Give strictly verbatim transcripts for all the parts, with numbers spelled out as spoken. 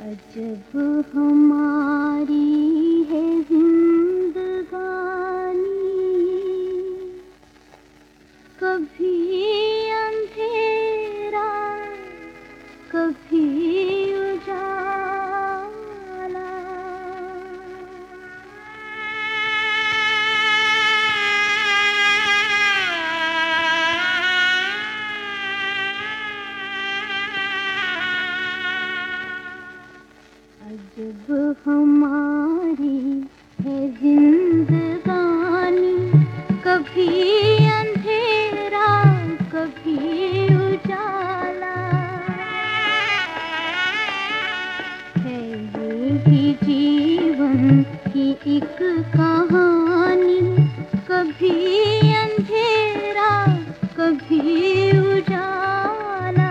अजब हमारी है जिंदगानी, कभी अंधेरा कभी उजाला। अजब हमारी है जिंदगानी, कभी अंधेरा कभी उजाला। है ये भी जीवन की एक कहानी, कभी अंधेरा कभी उजाला।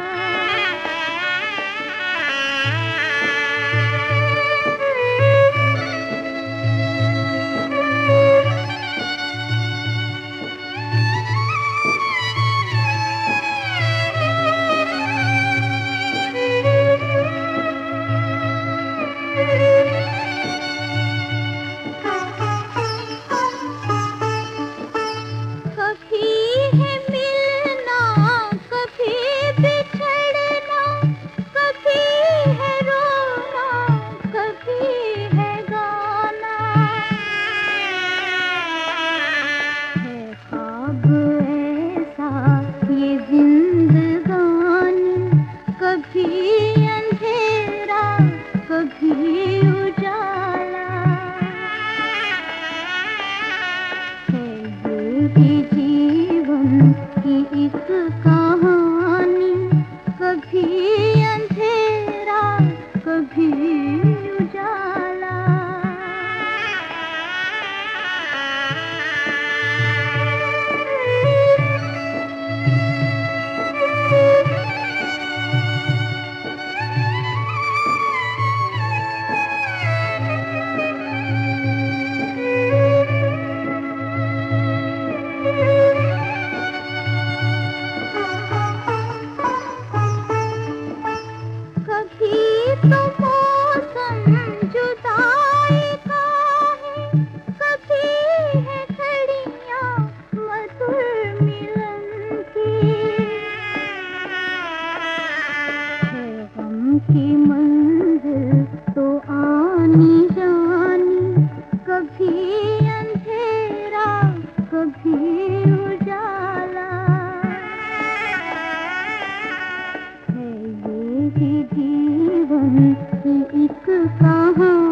कभी अंधेरा कभी उजाला। है ये भी जीवन की एक कहानी, कभी अंधेरा कभी उजाला। कभी तो मौसम जुदाई का है, कभी है घड़ियां मधुर मिलन की। है गम की मंजिल तो आनी जानी, कभी अंधेरा कभी उजाला। है ये भी जीवन की एक कहानी।